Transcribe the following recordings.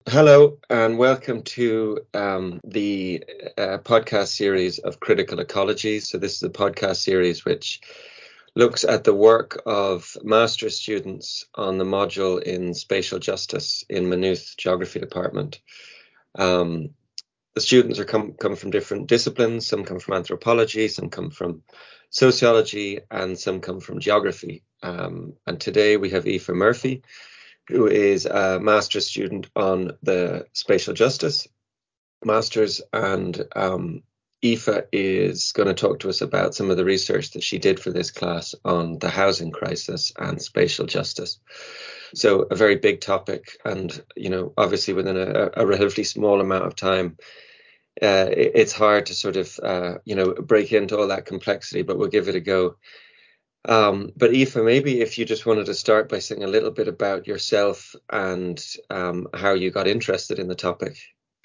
Hello and welcome to the podcast series of Critical Ecology. So this is a podcast series which looks at the work of master's students on the module in Spatial Justice in Maynooth Geography Department. The students come from different disciplines. Some come from anthropology, some come from sociology, and some come from geography. And today we have Aoife Murphy, who is a master's student on the Spatial Justice Masters. And Aoife is going to talk to us about some of the research that she did for this class on the housing crisis and spatial justice. So a very big topic, and, obviously within a relatively small amount of time, it's hard to sort of, break into all that complexity, but we'll give it a go. But Aoife, maybe if you just wanted to start by saying a little bit about yourself and how you got interested in the topic.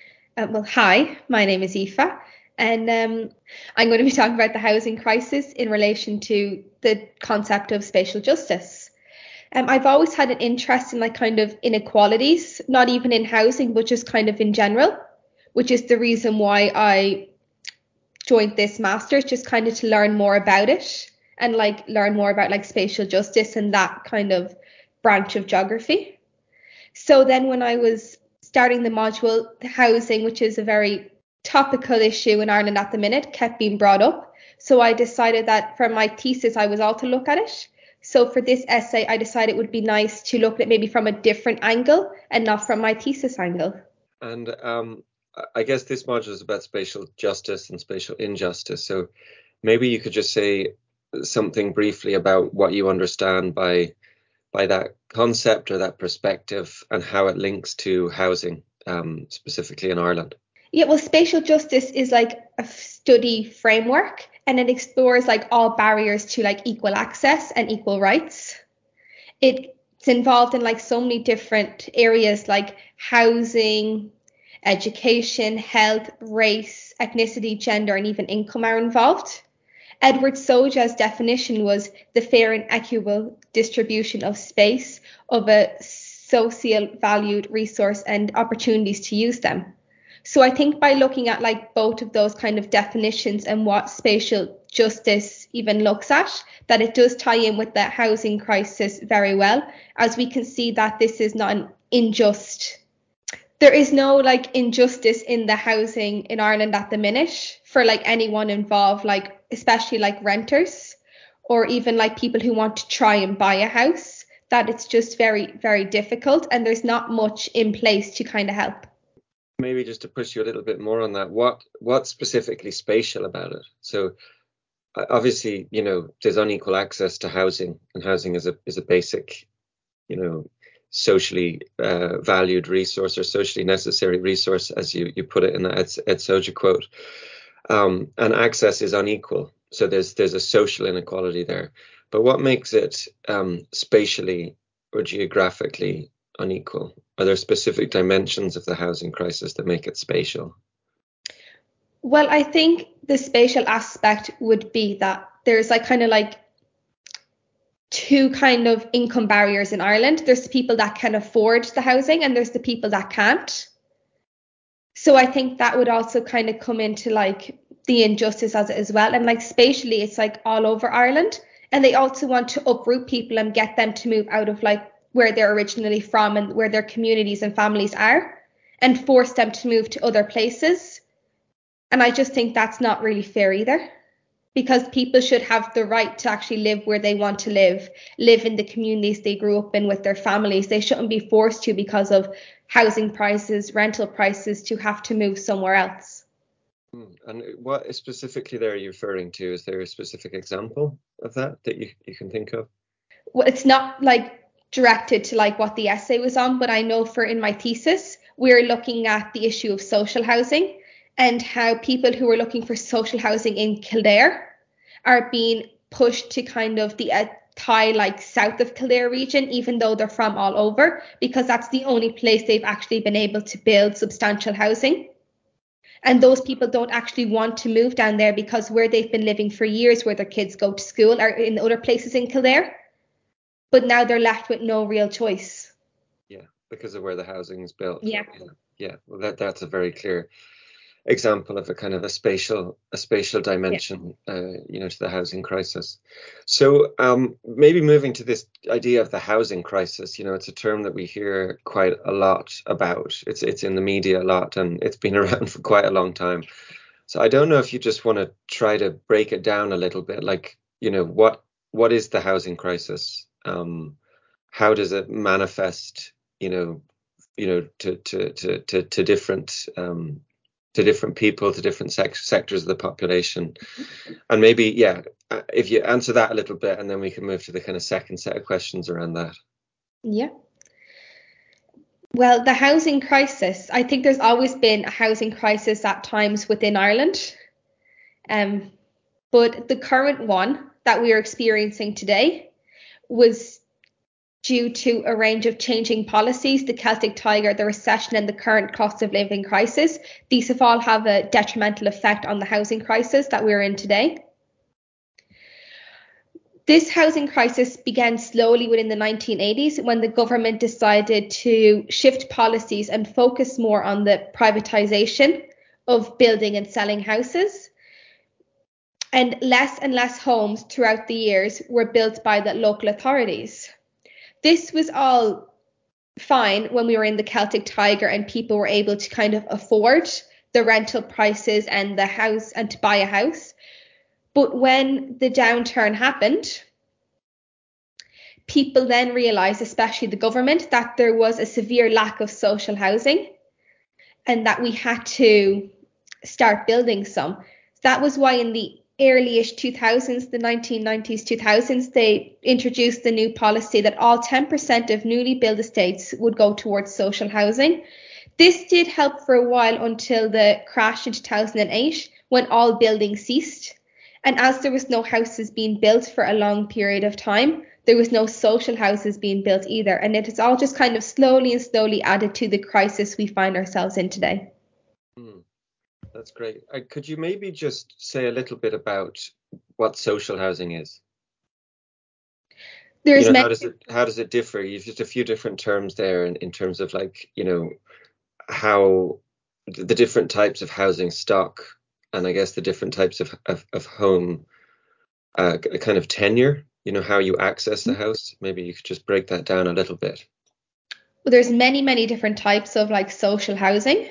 Hi, my name is Aoife, and I'm going to be talking about the housing crisis in relation to the concept of spatial justice. I've always had an interest in kind of inequalities, not even in housing, but just kind of in general, which is the reason why I joined this master's, just kind of to learn more about it and learn more about spatial justice and that kind of branch of geography. So then when I was starting the module, the housing, which is a very topical issue in Ireland at the minute, kept being brought up. So I decided that for my thesis, I was all to look at it. So for this essay, I decided it would be nice to look at it maybe from a different angle and not from my thesis angle. And I guess this module is about spatial justice and spatial injustice. So maybe you could just say something briefly about what you understand by that concept or that perspective and how it links to housing, specifically in Ireland. Yeah, well, spatial justice is like a study framework, and it explores all barriers to equal access and equal rights. It's involved in so many different areas like housing, education, health, race, ethnicity, gender, and even income are involved. Edward Soja's definition was the fair and equitable distribution of space, of a social valued resource and opportunities to use them. So I think by looking at both of those kind of definitions and what spatial justice even looks at, that it does tie in with the housing crisis very well, as we can see that this is not an unjust. There is no injustice in the housing in Ireland at the minute for anyone involved, especially renters or even people who want to try and buy a house, that it's just very, very difficult and there's not much in place to kind of help. Maybe just to push you a little bit more on that, what's specifically spatial about it? So obviously, there's unequal access to housing, and housing is a basic, socially valued resource or socially necessary resource, as you put it in the Ed Soja quote. And access is unequal. So there's a social inequality there. But what makes it spatially or geographically unequal? Are there specific dimensions of the housing crisis that make it spatial? Well, I think the spatial aspect would be that there's two kind of income barriers in Ireland. There's the people that can afford the housing and there's the people that can't. So I think that would also kind of come into the injustice as well. And spatially, it's all over Ireland. And they also want to uproot people and get them to move out of where they're originally from and where their communities and families are and force them to move to other places. And I just think that's not really fair either, because people should have the right to actually live where they want to live in the communities they grew up in with their families. They shouldn't be forced to, because of housing prices, rental prices, to have to move somewhere else. And what specifically there are you referring to? Is there a specific example of that you can think of? Well, it's not directed to what the essay was on, but I know in my thesis, we're looking at the issue of social housing and how people who are looking for social housing in Kildare are being pushed to kind of the Thai, south of Kildare region, even though they're from all over, because that's the only place they've actually been able to build substantial housing. And those people don't actually want to move down there because where they've been living for years, where their kids go to school, are in other places in Kildare. But now they're left with no real choice. Yeah. because of where the housing is built. Yeah. Yeah. Well, that's a very clear example of a kind of a spatial dimension, to the housing crisis. So maybe moving to this idea of the housing crisis, it's a term that we hear quite a lot about. It's in the media a lot, and it's been around for quite a long time. So I don't know if you just want to try to break it down a little bit, like, what is the housing crisis? How does it manifest, to different to different people, to different sectors of the population? And maybe, if you answer that a little bit, and then we can move to the kind of second set of questions around that. Yeah. Well, the housing crisis, I think there's always been a housing crisis at times within Ireland. But the current one that we are experiencing today was due to a range of changing policies, the Celtic Tiger, the recession, and the current cost of living crisis. These have all have a detrimental effect on the housing crisis that we're in today. This housing crisis began slowly within the 1980s when the government decided to shift policies and focus more on the privatisation of building and selling houses. And less homes throughout the years were built by the local authorities. This was all fine when we were in the Celtic Tiger and people were able to kind of afford the rental prices and the house and to buy a house. But when the downturn happened, people then realised, especially the government, that there was a severe lack of social housing and that we had to start building some. That was why in the early-ish 2000s, the 1990s, 2000s, they introduced the new policy that all 10% of newly built estates would go towards social housing. This did help for a while until the crash in 2008 when all building ceased. And as there was no houses being built for a long period of time, there was no social houses being built either. And it has all just kind of slowly added to the crisis we find ourselves in today. That's great. Could you maybe just say a little bit about what social housing is? How does it differ? You've just a few different terms there in terms of, like, how the different types of housing stock, and I guess the different types of home kind of tenure, how you access the house. Maybe you could just break that down a little bit. Well, there's many different types of like social housing.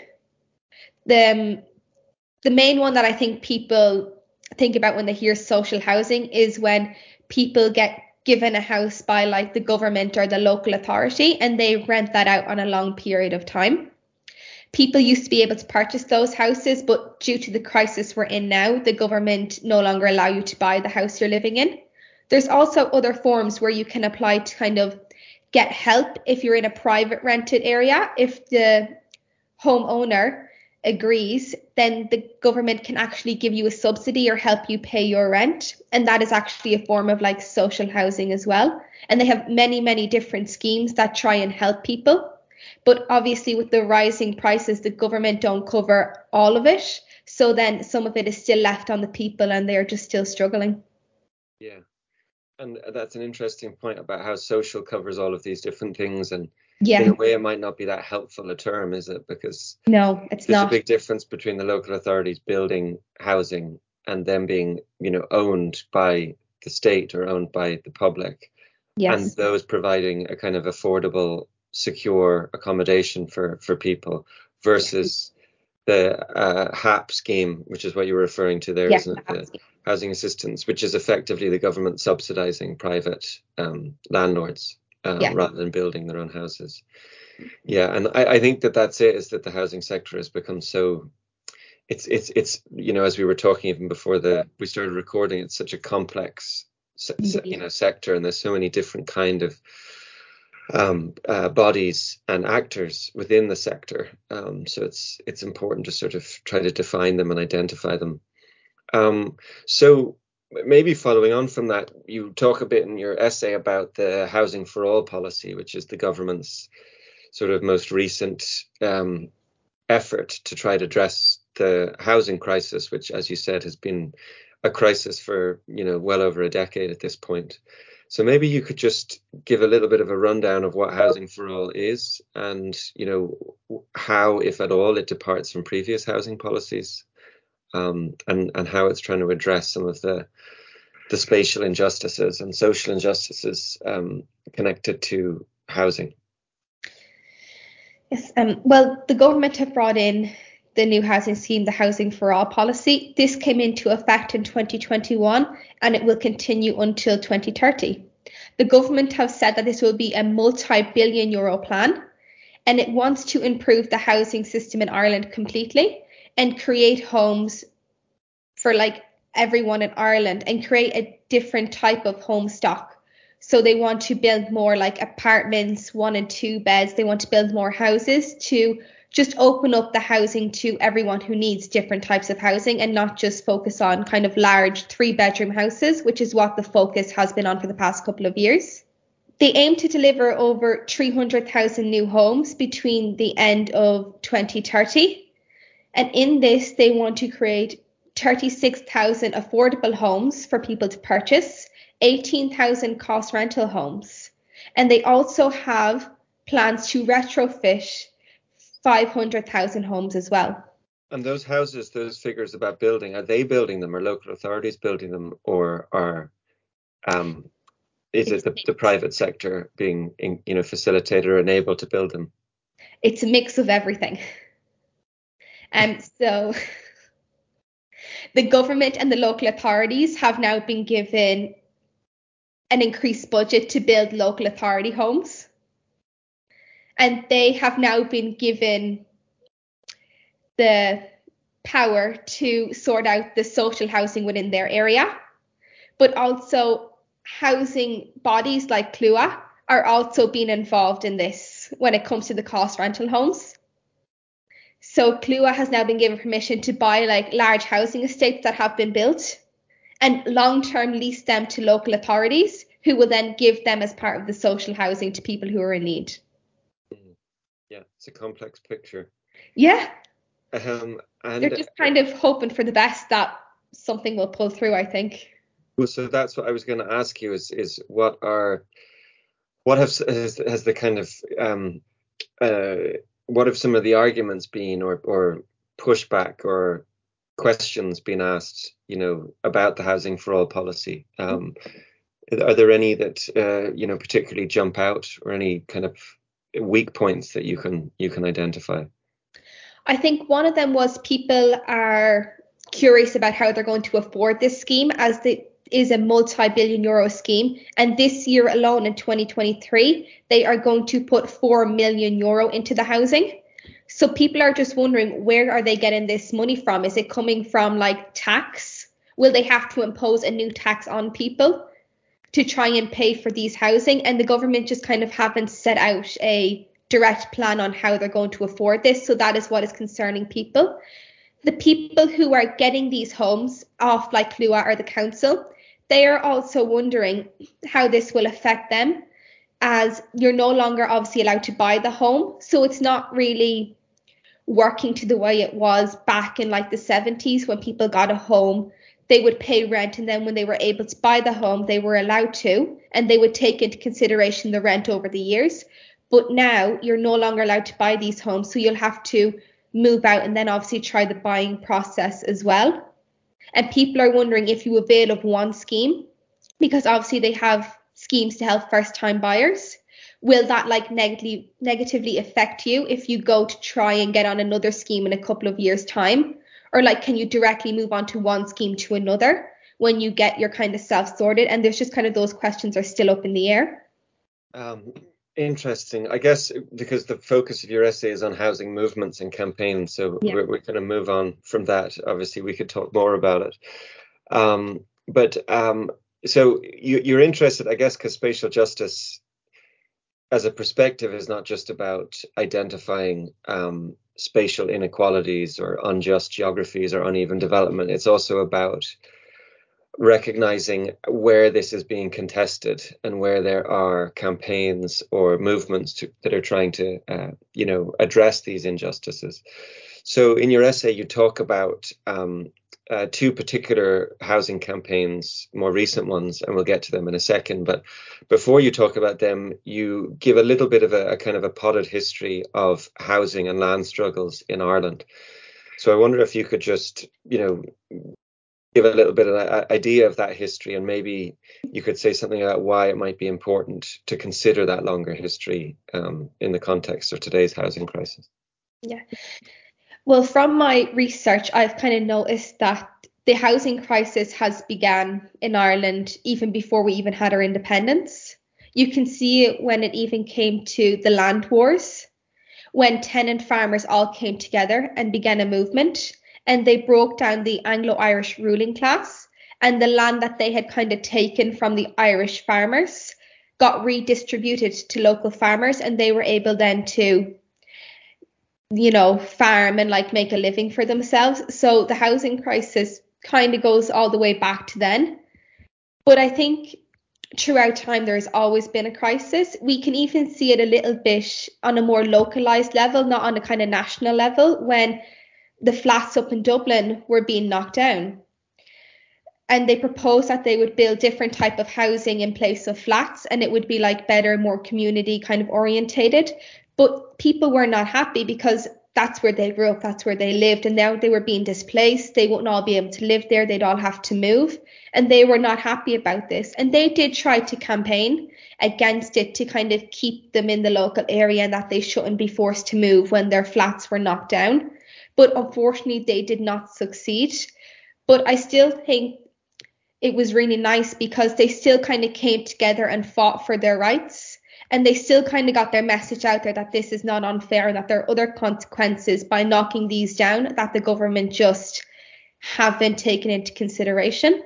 The main one that I think people think about when they hear social housing is when people get given a house by like the government or the local authority and they rent that out on a long period of time. People used to be able to purchase those houses, but due to the crisis we're in now, the government no longer allow you to buy the house you're living in. There's also other forms where you can apply to kind of get help if you're in a private rented area. If the homeowner agrees, then the government can actually give you a subsidy or help you pay your rent. And that is actually a form of like social housing as well. And they have many different schemes that try and help people. But obviously with the rising prices, the government don't cover all of it. So then some of it is still left on the people and they're just still struggling. Yeah. And that's an interesting point about how social covers all of these different things. And yeah, in a way, it might not be that helpful a term, is it? Because no, it's there's not. a big difference between the local authorities building housing and them being, owned by the state or owned by the public. Yes. And those providing a kind of affordable, secure accommodation for people versus the HAP scheme, which is what you were referring to there, isn't it? The housing assistance, which is effectively the government subsidizing private landlords rather than building their own houses. Yeah, and I think that's it, is that the housing sector has become so, it's as we were talking even before we started recording, it's such a complex sector, and there's so many different kind of bodies and actors within the sector. So it's important to sort of try to define them and identify them. So maybe following on from that, you talk a bit in your essay about the Housing for All policy, which is the government's sort of most recent effort to try to address the housing crisis, which, as you said, has been a crisis for well over a decade at this point. So maybe you could just give a little bit of a rundown of what Housing for All is, and how, if at all, it departs from previous housing policies, and how it's trying to address some of the spatial injustices and social injustices connected to housing. Yes. Well, the government have brought in the new housing scheme, the Housing for All policy. This came into effect in 2021 and it will continue until 2030. The government have said that this will be a multi-billion euro plan, and it wants to improve the housing system in Ireland completely and create homes for like everyone in Ireland and create a different type of home stock. So they want to build more like apartments, 1 and 2 beds. They want to build more houses to just open up the housing to everyone who needs different types of housing, and not just focus on kind of large 3-bedroom houses, which is what the focus has been on for the past couple of years. They aim to deliver over 300,000 new homes between the end of 2030. And in this, they want to create 36,000 affordable homes for people to purchase, 18,000 cost rental homes. And they also have plans to retrofit 500,000 homes as well. And those houses, those figures about building, are they building them? Are local authorities building them? Or is it the private sector being facilitated or enabled to build them? It's a mix of everything. So the government and the local authorities have now been given an increased budget to build local authority homes. And they have now been given the power to sort out the social housing within their area. But also housing bodies like CLUA are also being involved in this when it comes to the cost rental homes. So CLUA has now been given permission to buy like large housing estates that have been built and long-term lease them to local authorities, who will then give them as part of the social housing to people who are in need. Yeah, it's a complex picture. Yeah. And they're just kind of hoping for the best that something will pull through, I think. Well, so that's what I was going to ask you is what has the kind of what have some of the arguments been, or pushback or questions been asked, about the Housing for All policy? Are there any that particularly jump out, or any kind of weak points that you can identify? I think one of them was people are curious about how they're going to afford this scheme, as it is a multi-billion euro scheme. And this year alone, in 2023, they are going to put 4 million euro into the housing. So people are just wondering, where are they getting this money from? Is it coming from like tax? Will they have to impose a new tax on people to try and pay for these housing? And the government just kind of haven't set out a direct plan on how they're going to afford this. So that is what is concerning people. The people who are getting these homes off like CLUA or the council, they are also wondering how this will affect them, as you're no longer obviously allowed to buy the home. So it's not really working to the way it was back in like the 70s, when people got a home, they would pay rent, and then when they were able to buy the home, they were allowed to, and they would take into consideration the rent over the years. But now you're no longer allowed to buy these homes, so you'll have to move out and then obviously try the buying process as well. And people are wondering if you avail of one scheme, because obviously they have schemes to help first-time buyers. Will that like negatively affect you if you go to try and get on another scheme in a couple of years' time? Or like, can you directly move on to one scheme to another when you get your kind of self-sorted? And there's just kind of those questions are still up in the air. Interesting. I guess because the focus of your essay is on housing movements and campaigns, so yeah, we're going to move on from that. Obviously, we could talk more about it. So you're interested, I guess, because spatial justice as a perspective is not just about identifying spatial inequalities or unjust geographies or uneven development. It's also about recognizing where this is being contested and where there are campaigns or movements that are trying to, address these injustices. So in your essay, you talk about two particular housing campaigns, more recent ones, and we'll get to them in a second. But before you talk about them, you give a little bit of a kind of a potted history of housing and land struggles in Ireland. So I wonder if you could just, give a little bit of an idea of that history, and maybe you could say something about why it might be important to consider that longer history in the context of today's housing crisis. Yeah. Well, from my research, I've kind of noticed that the housing crisis has begun in Ireland even before we even had our independence. You can see it when it even came to the land wars, when tenant farmers all came together and began a movement, and they broke down the Anglo-Irish ruling class, and the land that they had kind of taken from the Irish farmers got redistributed to local farmers, and they were able then to farm and like make a living for themselves. So the housing crisis kind of goes all the way back to then. But I think throughout time there has always been a crisis. We can even see it a little bit on a more localized level, not on a kind of national level, when the flats up in Dublin were being knocked down. And they proposed that they would build different type of housing in place of flats, and it would be like better, more community kind of orientated. But people were not happy because that's where they grew up, that's where they lived, and now they were being displaced. They wouldn't all be able to live there, they'd all have to move, and they were not happy about this. And they did try to campaign against it to kind of keep them in the local area and that they shouldn't be forced to move when their flats were knocked down. But unfortunately, they did not succeed. But I still think it was really nice because they still kind of came together and fought for their rights. And they still kind of got their message out there that this is not unfair and that there are other consequences by knocking these down that the government just haven't taken into consideration.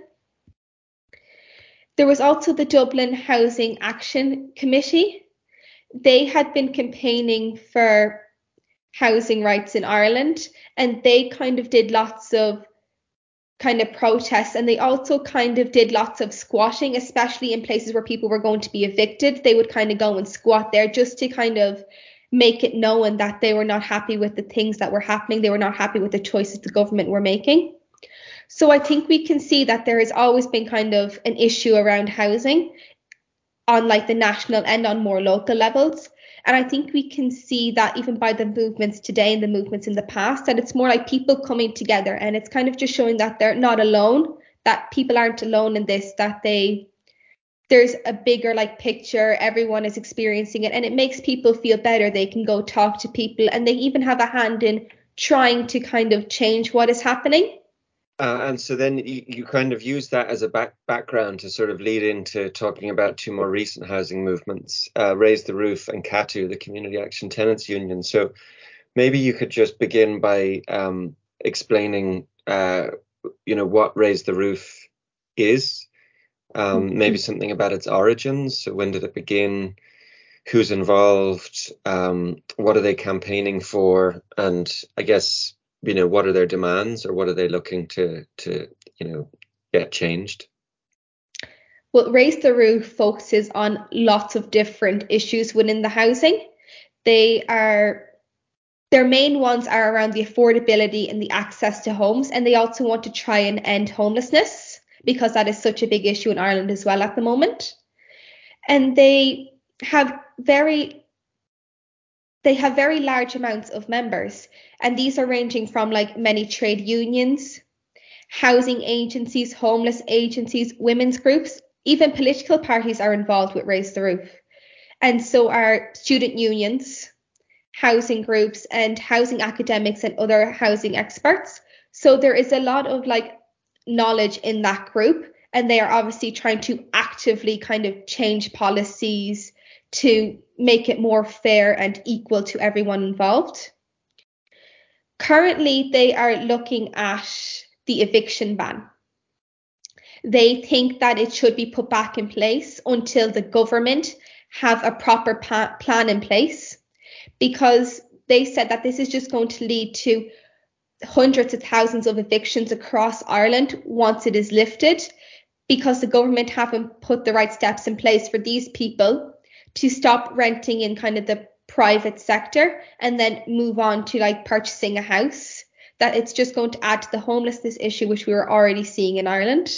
There was also the Dublin Housing Action Committee. They had been campaigning for housing rights in Ireland, and they kind of did lots of kind of protests, and they also kind of did lots of squatting, especially in places where people were going to be evicted. They would kind of go and squat there just to kind of make it known that they were not happy with the things that were happening. They were not happy with the choices the government were making. So I think we can see that there has always been kind of an issue around housing on like the national and on more local levels. And I think we can see that even by the movements today and the movements in the past, that it's more like people coming together, and it's kind of just showing that they're not alone, that people aren't alone in this, that there's a bigger like picture, everyone is experiencing it, and it makes people feel better. They can go talk to people, and they even have a hand in trying to kind of change what is happening. And so then you kind of use that as a background to sort of lead into talking about two more recent housing movements, Raise the Roof and CATU, the Community Action Tenants Union. So maybe you could just begin by explaining, what Raise the Roof is, maybe something about its origins. So when did it begin? Who's involved? What are they campaigning for? And I guess, what are their demands, or what are they looking to get changed? Well, Raise the Roof focuses on lots of different issues within the housing. Their main ones are around the affordability and the access to homes, and they also want to try and end homelessness because that is such a big issue in Ireland as well at the moment. And they have very large amounts of members, and these are ranging from like many trade unions, housing agencies, homeless agencies, women's groups, even political parties are involved with Raise the Roof. And so are student unions, housing groups, and housing academics and other housing experts. So there is a lot of like knowledge in that group, and they are obviously trying to actively kind of change policies to make it more fair and equal to everyone involved. Currently, they are looking at the eviction ban. They think that it should be put back in place until the government have a proper plan in place, because they said that this is just going to lead to hundreds of thousands of evictions across Ireland once it is lifted, because the government haven't put the right steps in place for these people to stop renting in kind of the private sector and then move on to like purchasing a house. that it's just going to add to the homelessness issue, which we were already seeing in Ireland.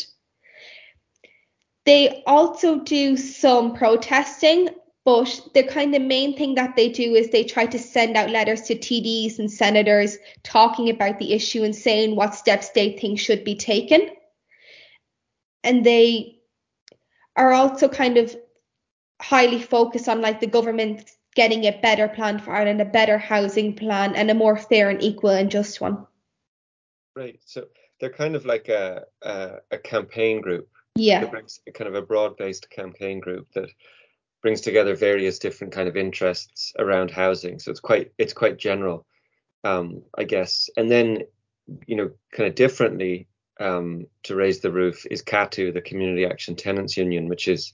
They also do some protesting, but the kind of main thing that they do is they try to send out letters to TDs and senators talking about the issue and saying what steps they think should be taken. And they are also kind of highly focused on like the government getting a better plan for Ireland, a better housing plan, and a more fair and equal and just one. Right. So they're kind of like a campaign group. Yeah. That brings kind of a broad-based campaign group that brings together various different kind of interests around housing. So it's quite general, I guess. And then, kind of differently, to Raise the Roof is CATU, the Community Action Tenants Union, which is,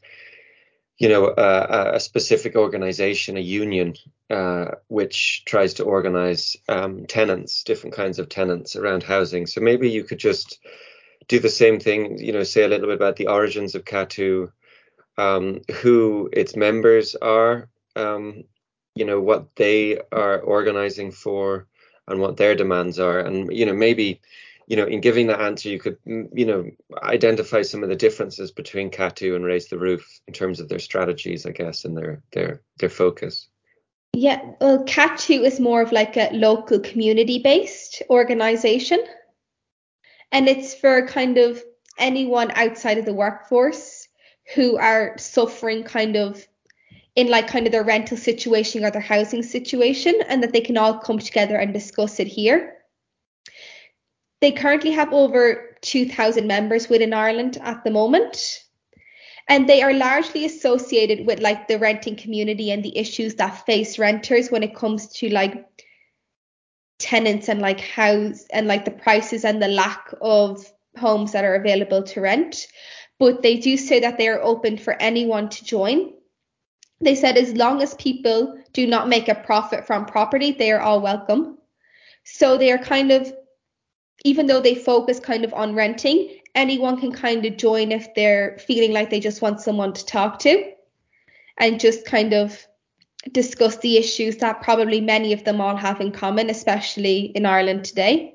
a specific organization, a union, which tries to organize tenants, different kinds of tenants around housing. So maybe you could just do the same thing, say a little bit about the origins of CATU, who its members are, what they are organizing for and what their demands are. And, maybe, in giving that answer, you could, identify some of the differences between CATU and Raise the Roof in terms of their strategies, I guess, and their focus. Yeah, well, CATU is more of like a local community-based organization. And it's for kind of anyone outside of the workforce who are suffering kind of in like kind of their rental situation or their housing situation, and that they can all come together and discuss it here. They currently have over 2,000 members within Ireland at the moment, and they are largely associated with like the renting community and the issues that face renters when it comes to like tenants and like house and like the prices and the lack of homes that are available to rent. But they do say that they are open for anyone to join. They said as long as people do not make a profit from property, they are all welcome. So they are kind of, even though they focus kind of on renting, anyone can kind of join if they're feeling like they just want someone to talk to and just kind of discuss the issues that probably many of them all have in common, especially in Ireland today.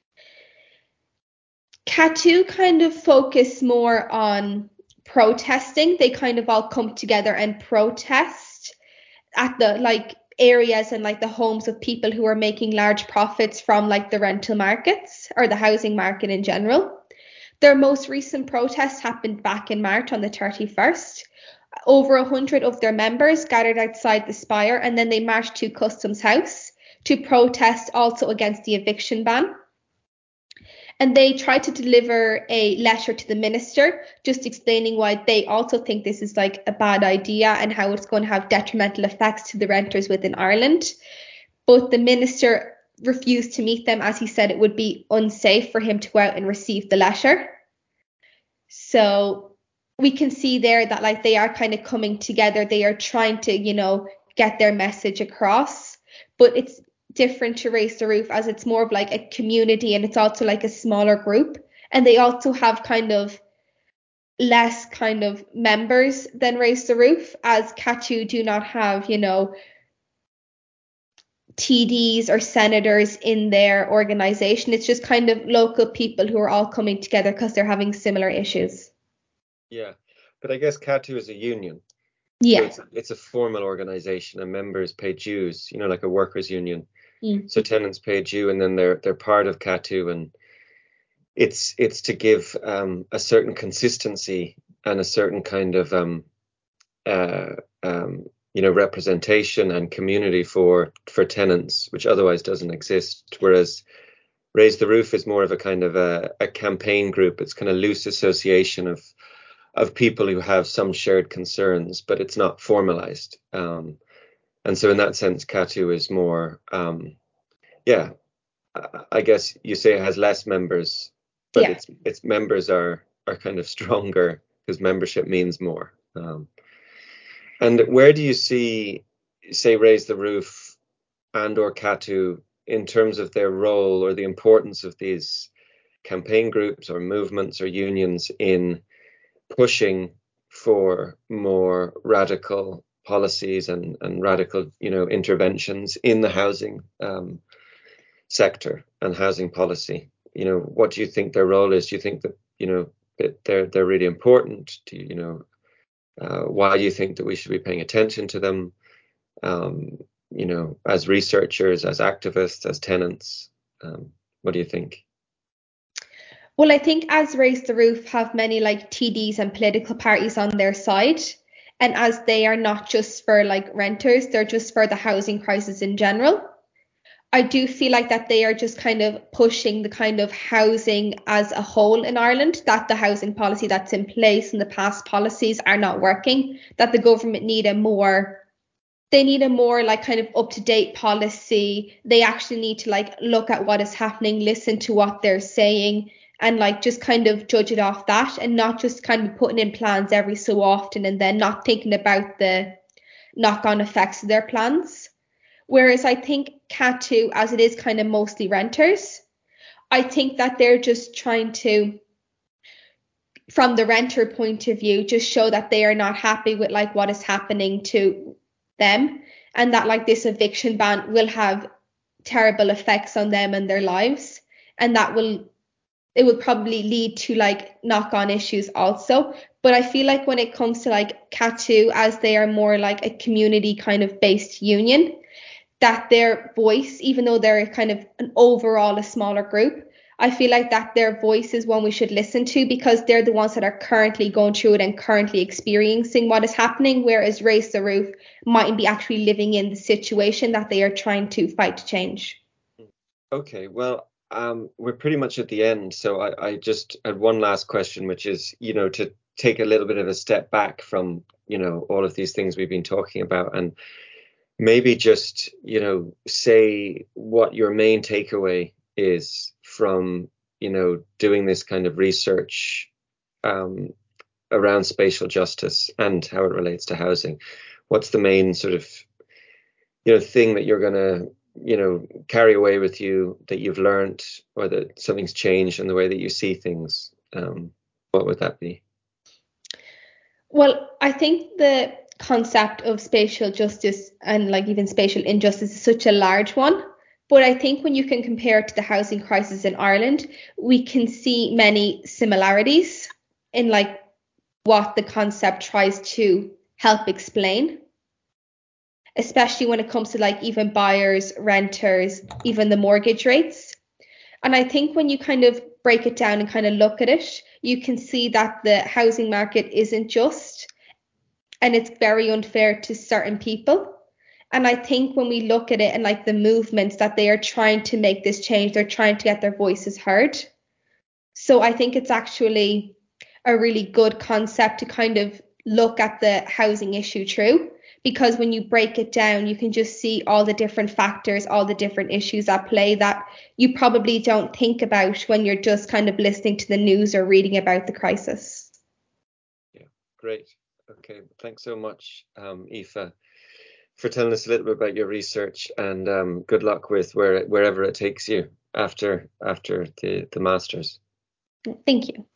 CATU kind of focus more on protesting. They kind of all come together and protest at the like areas and like the homes of people who are making large profits from like the rental markets or the housing market in general. Their most recent protest happened back in March on the 31st. Over 100 of their members gathered outside the Spire, and then they marched to Customs House to protest also against the eviction ban. And they tried to deliver a letter to the minister just explaining why they also think this is like a bad idea and how it's going to have detrimental effects to the renters within Ireland. But the minister refused to meet them, as he said it would be unsafe for him to go out and receive the letter. So we can see there that like they are kind of coming together. They are trying to, get their message across, but it's different to Raise the Roof as it's more of like a community and it's also like a smaller group. And they also have kind of less kind of members than Raise the Roof, as CATU do not have, TDs or senators in their organization. It's just kind of local people who are all coming together because they're having similar issues. Yeah, but I guess CATU is a union. Yeah. So it's a formal organization and members pay dues, like a workers' union. So tenants pay a due and then they're part of CATU, and it's to give a certain consistency and a certain kind of representation and community for tenants, which otherwise doesn't exist. Whereas Raise the Roof is more of a kind of a campaign group. It's kind of loose association of people who have some shared concerns, but it's not formalized. And so in that sense, CATU is more, I guess you say it has less members, but its members are kind of stronger because membership means more. And where do you see, say, Raise the Roof and or CATU in terms of their role or the importance of these campaign groups or movements or unions in pushing for more radical policies and radical, interventions in the housing sector and housing policy? What do you think their role is? Do you think that, that they're really important? Why do you think that we should be paying attention to them? As researchers, as activists, as tenants, what do you think? Well, I think as Raise the Roof have many like TDs and political parties on their side, and as they are not just for like renters, they're just for the housing crisis in general. I do feel like that they are just kind of pushing the kind of housing as a whole in Ireland, that the housing policy that's in place and the past policies are not working, that the government need a more like kind of up-to-date policy. They actually need to like look at what is happening, listen to what they're saying, and like just kind of judge it off that, and not just kind of putting in plans every so often and then not thinking about the knock-on effects of their plans. Whereas I think Cat 2, as it is kind of mostly renters, I think that they're just trying to, from the renter point of view, just show that they are not happy with like what is happening to them, and that like this eviction ban will have terrible effects on them and their lives, and that it will probably lead to like knock-on issues also. But I feel like when it comes to like Cat 2, as they are more like a community kind of based union, that their voice, even though they're kind of an overall a smaller group, I feel like that their voice is one we should listen to, because they're the ones that are currently going through it and currently experiencing what is happening, whereas Raise the Roof mightn't be actually living in the situation that they are trying to fight to change. Okay, well, we're pretty much at the end. So I just had one last question, which is, to take a little bit of a step back from, all of these things we've been talking about, and maybe just, say what your main takeaway is from, doing this kind of research around spatial justice and how it relates to housing. What's the main sort of, thing that you're going to, carry away with you, that you've learned, or that something's changed in the way that you see things? What would that be? Well, I think the concept of spatial justice and like even spatial injustice is such a large one. But I think when you can compare it to the housing crisis in Ireland, we can see many similarities in like what the concept tries to help explain, especially when it comes to like even buyers, renters, even the mortgage rates. And I think when you kind of break it down and kind of look at it, you can see that the housing market isn't just, and it's very unfair to certain people. And I think when we look at it and like the movements that they are trying to make this change, they're trying to get their voices heard. So I think it's actually a really good concept to kind of look at the housing issue through, because when you break it down, you can just see all the different factors, all the different issues at play that you probably don't think about when you're just kind of listening to the news or reading about the crisis. Yeah, great. Okay, thanks so much, Aoife, for telling us a little bit about your research, and good luck with wherever it takes you after the masters. Thank you.